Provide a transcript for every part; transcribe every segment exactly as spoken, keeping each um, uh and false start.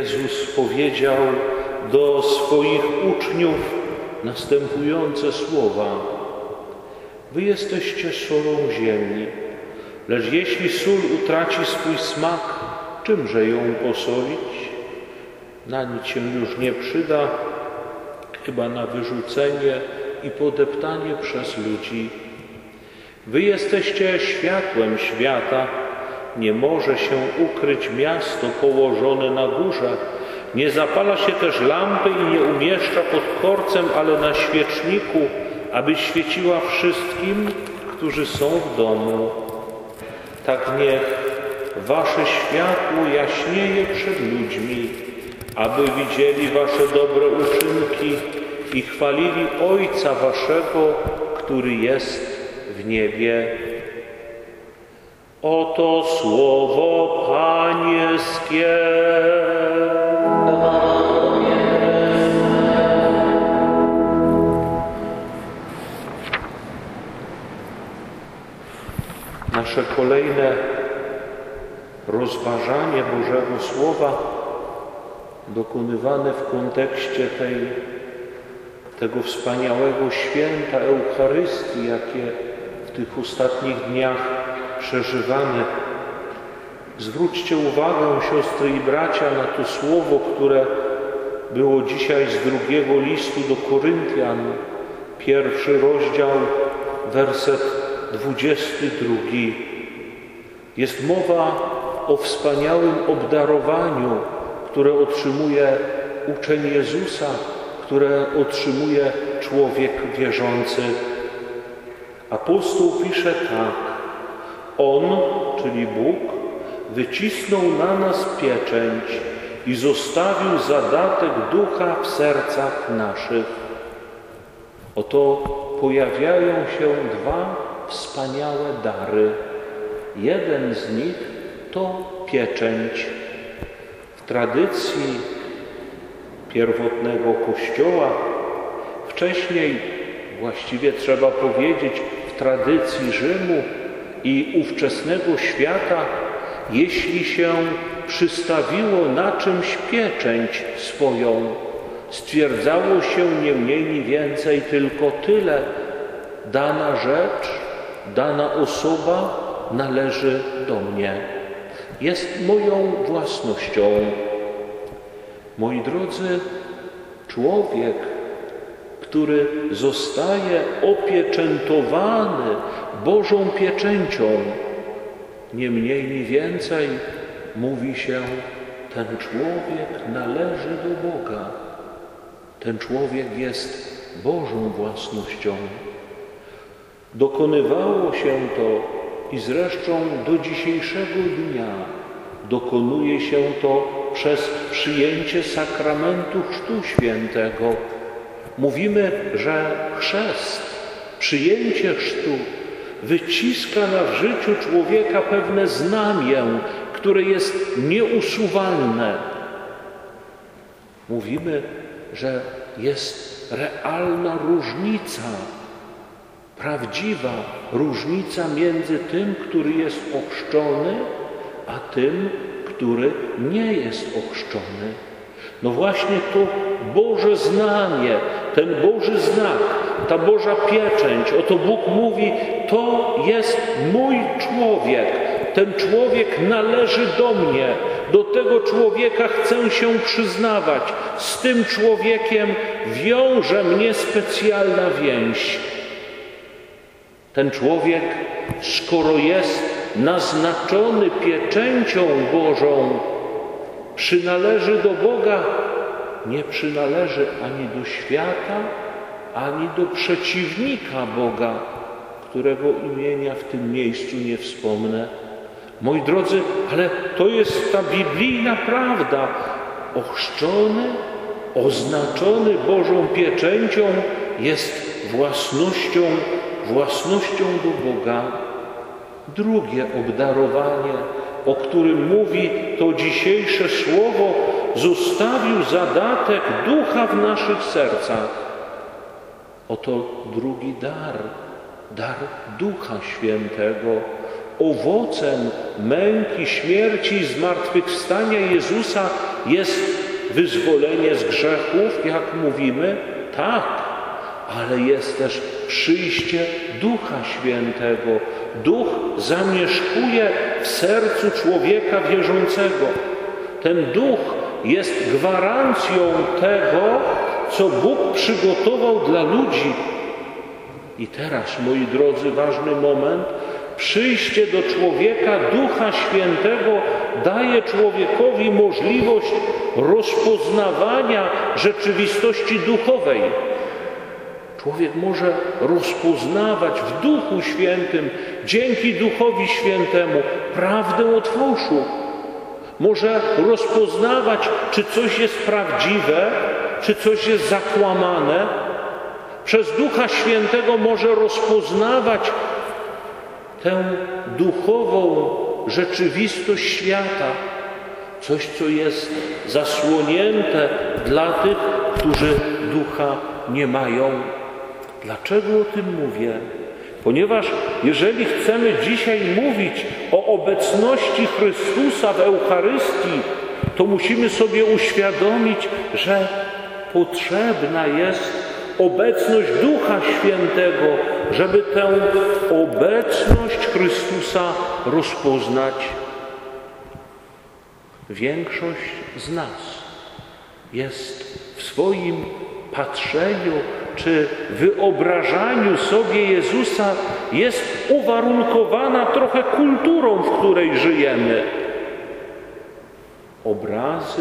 Jezus powiedział do swoich uczniów następujące słowa: wy jesteście solą ziemi, lecz jeśli sól utraci swój smak, czymże ją posolić? Na nic się już nie przyda, chyba na wyrzucenie i podeptanie przez ludzi. Wy jesteście światłem świata. Nie może się ukryć miasto położone na górze. Nie zapala się też lampy i nie umieszcza pod korcem, ale na świeczniku, aby świeciła wszystkim, którzy są w domu. Tak niech wasze światło jaśnieje przed ludźmi, aby widzieli wasze dobre uczynki i chwalili Ojca waszego, który jest w niebie. Oto słowo Pańskie. Nasze kolejne rozważanie Bożego Słowa, dokonywane w kontekście tej, tego wspaniałego święta Eucharystii, jakie w tych ostatnich dniach przeżywamy. Zwróćcie uwagę, siostry i bracia, na to słowo, które było dzisiaj z drugiego listu do Koryntian, pierwszy rozdział, werset dwudziesty drugi. Jest mowa o wspaniałym obdarowaniu, które otrzymuje uczeń Jezusa, które otrzymuje człowiek wierzący. Apostoł pisze tak: On, czyli Bóg, wycisnął na nas pieczęć i zostawił zadatek Ducha w sercach naszych. Oto pojawiają się dwa wspaniałe dary. Jeden z nich to pieczęć. W tradycji pierwotnego Kościoła, wcześniej, właściwie trzeba powiedzieć, w tradycji Rzymu i ówczesnego świata, jeśli się przystawiło na czymś pieczęć swoją, stwierdzało się nie mniej, ni więcej tylko tyle: dana rzecz, dana osoba należy do mnie, jest moją własnością. Moi drodzy, człowiek, który zostaje opieczętowany Bożą pieczęcią, nie mniej, ni więcej, mówi się, ten człowiek należy do Boga. Ten człowiek jest Bożą własnością. Dokonywało się to i zresztą do dzisiejszego dnia dokonuje się to przez przyjęcie sakramentu Chrztu Świętego. Mówimy, że chrzest, przyjęcie chrztu wyciska na życiu człowieka pewne znamię, które jest nieusuwalne. Mówimy, że jest realna różnica, prawdziwa różnica między tym, który jest ochrzczony, a tym, który nie jest ochrzczony. No właśnie to Boże znamię, ten Boży znak, ta Boża pieczęć, oto Bóg mówi, to jest mój człowiek, ten człowiek należy do mnie, do tego człowieka chcę się przyznawać, z tym człowiekiem wiąże mnie specjalna więź. Ten człowiek, skoro jest naznaczony pieczęcią Bożą, przynależy do Boga, nie przynależy ani do świata, ani do przeciwnika Boga, którego imienia w tym miejscu nie wspomnę. Moi drodzy, ale to jest ta biblijna prawda. Ochrzczony, oznaczony Bożą pieczęcią jest własnością, własnością do Boga. Drugie obdarowanie, o którym mówi to dzisiejsze słowo, zostawił zadatek Ducha w naszych sercach. Oto drugi dar, dar Ducha Świętego. Owocem męki, śmierci i zmartwychwstania Jezusa jest wyzwolenie z grzechów, jak mówimy? Tak, ale jest też przyjście Ducha Świętego. Duch zamieszkuje w sercu człowieka wierzącego. Ten Duch jest gwarancją tego, co Bóg przygotował dla ludzi. I teraz, moi drodzy, ważny moment. Przyjście do człowieka Ducha Świętego daje człowiekowi możliwość rozpoznawania rzeczywistości duchowej. Człowiek może rozpoznawać w Duchu Świętym, dzięki Duchowi Świętemu, prawdę od fałszu. Może rozpoznawać, czy coś jest prawdziwe, czy coś jest zakłamane. Przez Ducha Świętego może rozpoznawać tę duchową rzeczywistość świata. Coś, co jest zasłonięte dla tych, którzy Ducha nie mają. Dlaczego o tym mówię? Ponieważ jeżeli chcemy dzisiaj mówić o obecności Chrystusa w Eucharystii, to musimy sobie uświadomić, że potrzebna jest obecność Ducha Świętego, żeby tę obecność Chrystusa rozpoznać. Większość z nas jest w swoim patrzeniu czy wyobrażaniu sobie Jezusa jest uwarunkowana trochę kulturą, w której żyjemy. Obrazy,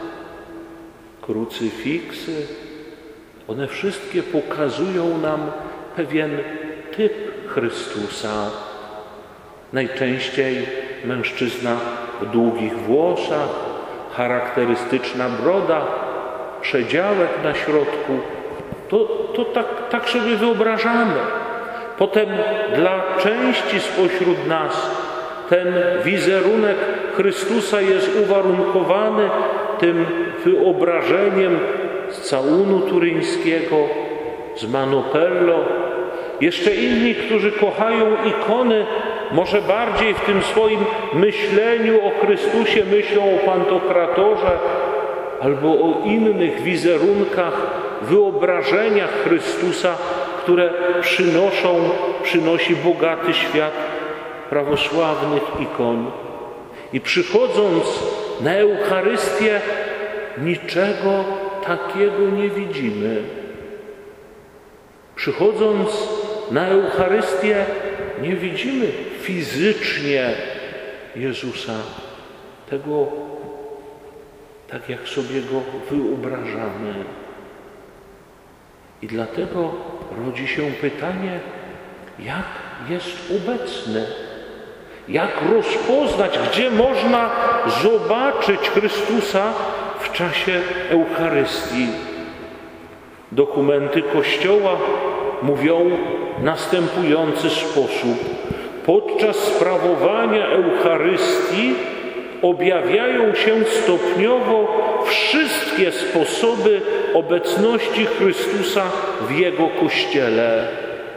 krucyfiksy, one wszystkie pokazują nam pewien typ Chrystusa. Najczęściej mężczyzna w długich włosach, charakterystyczna broda, przedziałek na środku. To, to tak, tak sobie wyobrażamy. Potem dla części spośród nas ten wizerunek Chrystusa jest uwarunkowany tym wyobrażeniem z całunu turyńskiego, z Manopello. Jeszcze inni, którzy kochają ikony, może bardziej w tym swoim myśleniu o Chrystusie myślą o Pantokratorze albo o innych wizerunkach, wyobrażeniach Chrystusa, które przynoszą, przynosi bogaty świat prawosławnych ikon. I przychodząc na Eucharystię, niczego takiego nie widzimy. Przychodząc na Eucharystię, nie widzimy fizycznie Jezusa, tego tak jak sobie Go wyobrażamy. I dlatego rodzi się pytanie, jak jest obecny? Jak rozpoznać, gdzie można zobaczyć Chrystusa w czasie Eucharystii? Dokumenty Kościoła mówią w następujący sposób. Podczas sprawowania Eucharystii objawiają się stopniowo wszystkie sposoby obecności Chrystusa w Jego Kościele.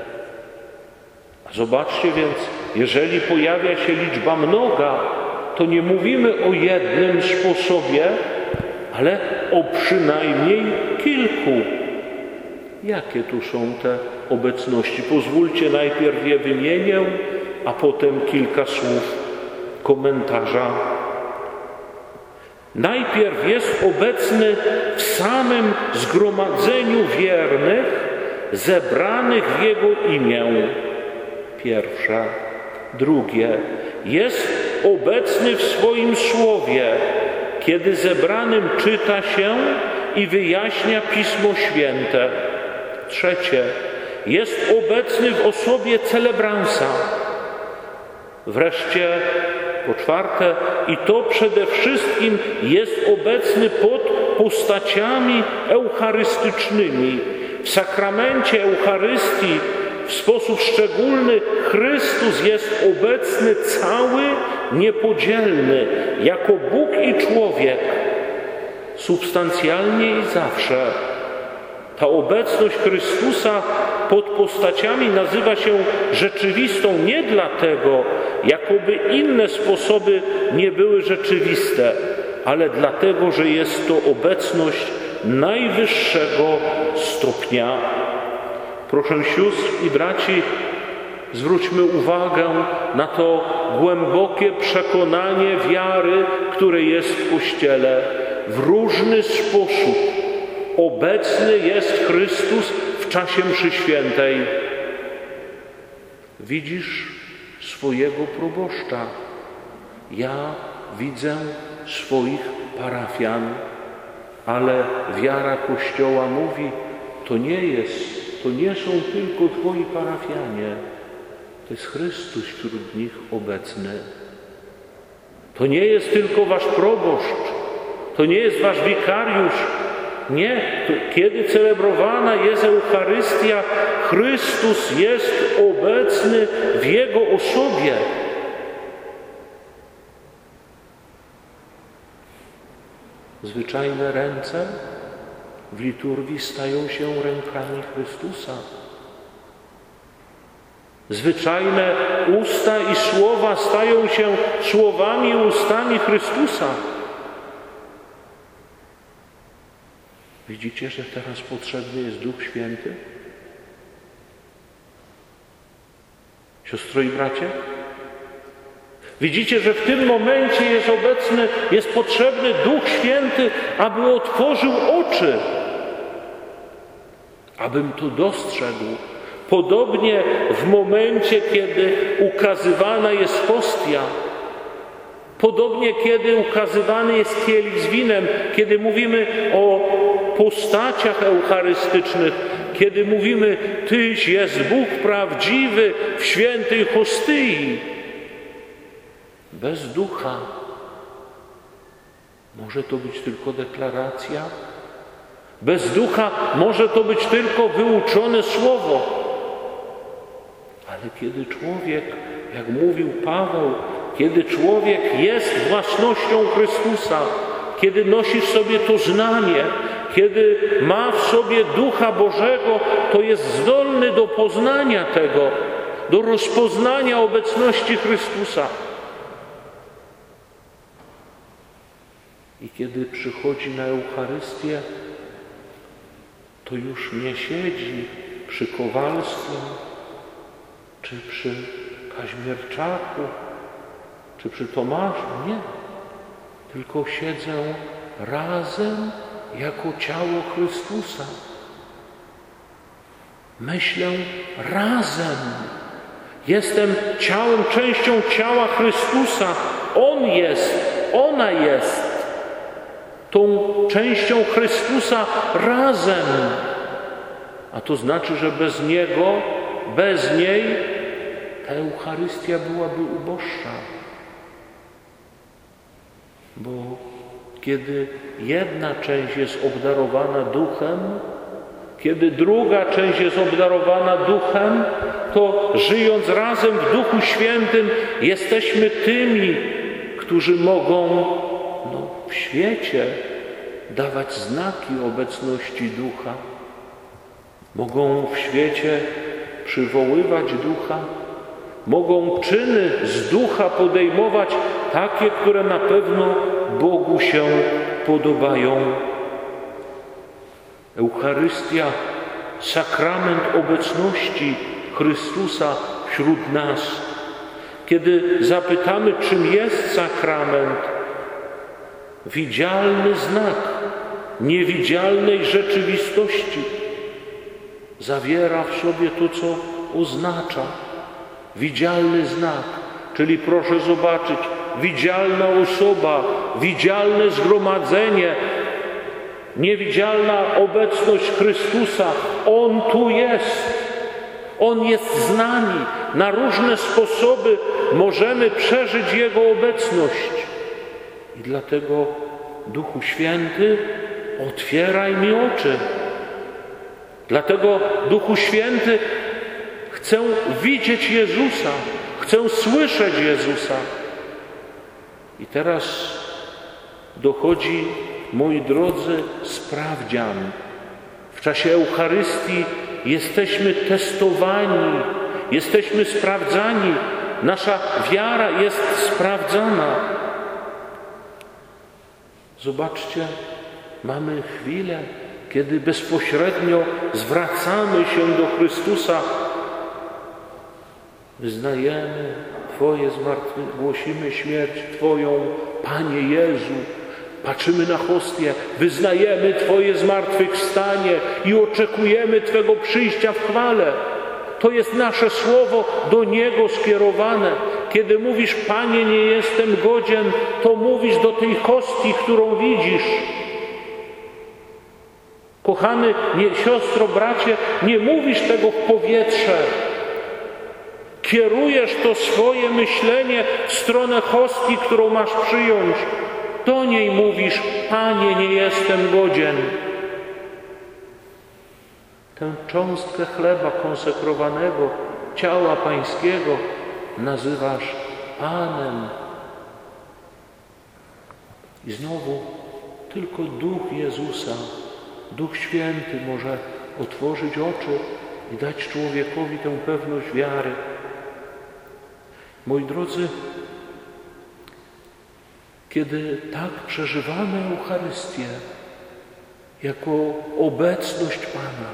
Zobaczcie więc, jeżeli pojawia się liczba mnoga, to nie mówimy o jednym sposobie, ale o przynajmniej kilku. Jakie tu są te obecności? Pozwólcie, najpierw je wymienię, a potem kilka słów komentarza. Najpierw jest obecny w samym zgromadzeniu wiernych, zebranych w Jego imię. Pierwsze. Drugie. Jest obecny w swoim słowie, kiedy zebranym czyta się i wyjaśnia Pismo Święte. Trzecie. Jest obecny w osobie celebransa. Wreszcie po czwarte, i to przede wszystkim jest obecny pod postaciami eucharystycznymi. W sakramencie Eucharystii w sposób szczególny Chrystus jest obecny cały, niepodzielny, jako Bóg i człowiek, substancjalnie i zawsze. Ta obecność Chrystusa pod postaciami nazywa się rzeczywistą nie dlatego, jakoby inne sposoby nie były rzeczywiste, ale dlatego, że jest to obecność najwyższego stopnia. Proszę sióstr i braci, zwróćmy uwagę na to głębokie przekonanie wiary, które jest w Kościele. W różny sposób obecny jest Chrystus w czasie mszy świętej. Widzisz swojego proboszcza. Ja widzę swoich parafian, ale wiara Kościoła mówi, to nie jest, to nie są tylko twoi parafianie. To jest Chrystus wśród nich obecny. To nie jest tylko wasz proboszcz, to nie jest wasz wikariusz. Nie, to kiedy celebrowana jest Eucharystia, Chrystus jest obecny w Jego osobie. Zwyczajne ręce w liturgii stają się rękami Chrystusa. Zwyczajne usta i słowa stają się słowami i ustami Chrystusa. Widzicie, że teraz potrzebny jest Duch Święty? Siostro i bracie? Widzicie, że w tym momencie jest obecny, jest potrzebny Duch Święty, aby otworzył oczy, abym to dostrzegł. Podobnie w momencie, kiedy ukazywana jest hostia, podobnie kiedy ukazywany jest kielich z winem, kiedy mówimy o postaciach eucharystycznych, kiedy mówimy, Tyś jest Bóg prawdziwy w świętej hostyi. Bez ducha może to być tylko deklaracja, bez ducha może to być tylko wyuczone słowo. Ale kiedy człowiek, jak mówił Paweł, kiedy człowiek jest własnością Chrystusa, kiedy nosi w sobie to znamię, kiedy ma w sobie Ducha Bożego, to jest zdolny do poznania tego, do rozpoznania obecności Chrystusa. I kiedy przychodzi na Eucharystię, to już nie siedzi przy Kowalskim, czy przy Kaźmierczaku, czy przy Tomaszu. Nie. Tylko siedzę razem jako ciało Chrystusa. Myślę razem. Jestem ciałem, częścią ciała Chrystusa. On jest, ona jest tą częścią Chrystusa razem. A to znaczy, że bez Niego, bez niej ta Eucharystia byłaby uboższa. Bo kiedy jedna część jest obdarowana Duchem, kiedy druga część jest obdarowana Duchem, to żyjąc razem w Duchu Świętym jesteśmy tymi, którzy mogą no, w świecie dawać znaki obecności Ducha. Mogą w świecie przywoływać Ducha. Mogą czyny z Ducha podejmować, takie, które na pewno Bogu się podobają. Eucharystia, sakrament obecności Chrystusa wśród nas. Kiedy zapytamy, czym jest sakrament, widzialny znak niewidzialnej rzeczywistości. Zawiera w sobie to, co oznacza. Widzialny znak, czyli proszę zobaczyć, widzialna osoba, widzialne zgromadzenie, niewidzialna obecność Chrystusa. On tu jest. On jest z nami. Na różne sposoby możemy przeżyć Jego obecność. I dlatego, Duchu Święty, otwieraj mi oczy. Dlatego, Duchu Święty, chcę widzieć Jezusa, chcę słyszeć Jezusa. I teraz dochodzi, moi drodzy, sprawdzian. W czasie Eucharystii jesteśmy testowani, jesteśmy sprawdzani. Nasza wiara jest sprawdzana. Zobaczcie, mamy chwilę, kiedy bezpośrednio zwracamy się do Chrystusa. Wyznajemy Twoje zmartwychwstanie, głosimy śmierć Twoją, Panie Jezu. Patrzymy na hostię, wyznajemy Twoje zmartwychwstanie i oczekujemy Twego przyjścia w chwale. To jest nasze słowo do Niego skierowane. Kiedy mówisz, Panie, nie jestem godzien, to mówisz do tej hostii, którą widzisz. Kochany nie, siostro, bracie, nie mówisz tego w powietrze. Kierujesz to swoje myślenie w stronę hostii, którą masz przyjąć. Do niej mówisz, Panie, nie jestem godzien. Tę cząstkę chleba konsekrowanego, ciała Pańskiego nazywasz Panem. I znowu tylko Duch Jezusa, Duch Święty może otworzyć oczy i dać człowiekowi tę pewność wiary. Moi drodzy, kiedy tak przeżywamy Eucharystię jako obecność Pana,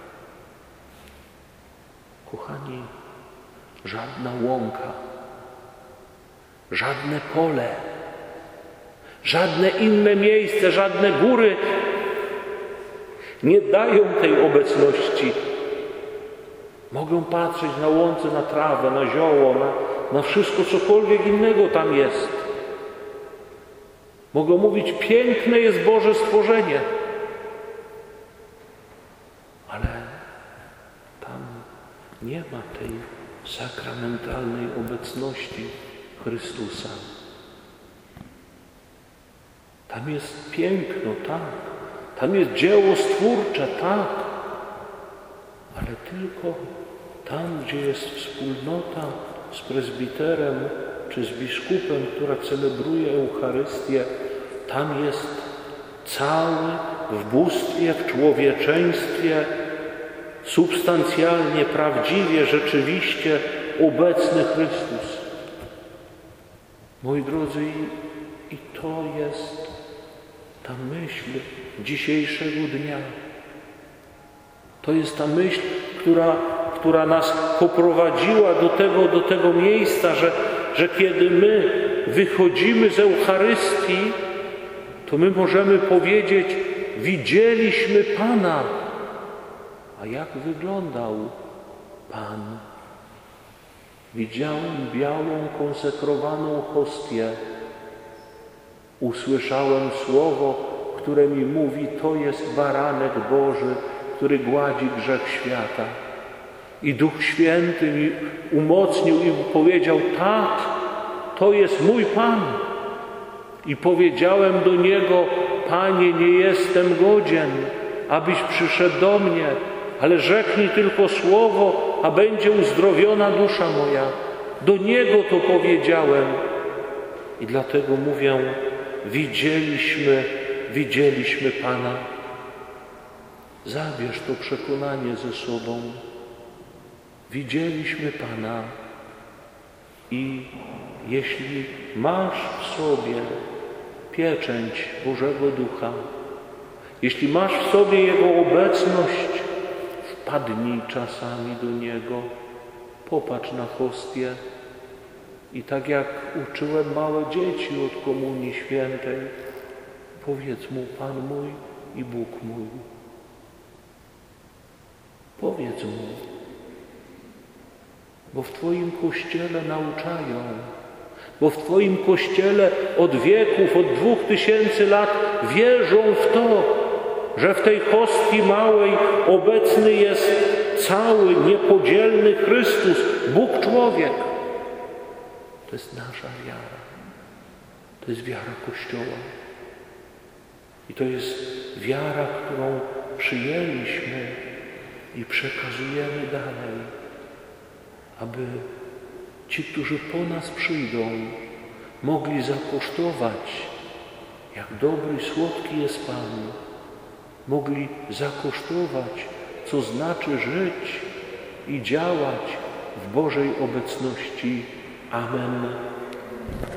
kochani, żadna łąka, żadne pole, żadne inne miejsce, żadne góry nie dają tej obecności. Mogą patrzeć na łące, na trawę, na zioło, na, na wszystko, cokolwiek innego tam jest. Mogą mówić, piękne jest Boże stworzenie. Ale tam nie ma tej sakramentalnej obecności Chrystusa. Tam jest piękno, tak. Tam jest dzieło stwórcze, tak. Ale tylko tam, gdzie jest wspólnota z prezbiterem czy z biskupem, która celebruje Eucharystię, tam jest cały w bóstwie, w człowieczeństwie, substancjalnie, prawdziwie, rzeczywiście obecny Chrystus. Moi drodzy, i, i to jest ta myśl dzisiejszego dnia. To jest ta myśl, która, która nas poprowadziła do tego, do tego miejsca, że, że kiedy my wychodzimy z Eucharystii, to my możemy powiedzieć, widzieliśmy Pana. A jak wyglądał Pan? Widziałem białą, konsekrowaną hostię. Usłyszałem słowo, które mi mówi, to jest baranek Boży, który gładzi grzech świata. I Duch Święty mi umocnił i powiedział, tak, to jest mój Pan. I powiedziałem do Niego, Panie, nie jestem godzien, abyś przyszedł do mnie, ale rzeknij tylko słowo, a będzie uzdrowiona dusza moja. Do Niego to powiedziałem. I dlatego mówię, widzieliśmy, widzieliśmy Pana. Zabierz to przekonanie ze sobą. Widzieliśmy Pana. I jeśli masz w sobie pieczęć Bożego Ducha, jeśli masz w sobie Jego obecność, wpadnij czasami do Niego, popatrz na hostię i tak jak uczyłem małe dzieci od Komunii Świętej, powiedz Mu, Pan mój i Bóg mój. Powiedz Mu, bo w Twoim Kościele nauczają, bo w Twoim Kościele od wieków, od dwóch tysięcy lat wierzą w to, że w tej hostii małej obecny jest cały, niepodzielny Chrystus, Bóg człowiek. To jest nasza wiara. To jest wiara Kościoła. I to jest wiara, którą przyjęliśmy i przekazujemy dalej, aby ci, którzy po nas przyjdą, mogli zakosztować, jak dobry i słodki jest Pan. Mogli zakosztować, co znaczy żyć i działać w Bożej obecności. Amen.